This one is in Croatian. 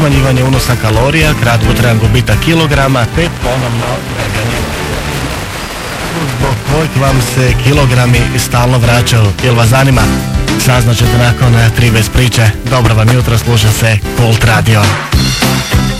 smanjivanje unosa kalorija, kratkotrajan gubitak kilograma te ponovno zbog kojeg vam se kilogrami stalno vraćaju. Jel vas zanima? Saznaćete nakon 3 bez priče. Dobro vam jutro, sluša se Kult Radio.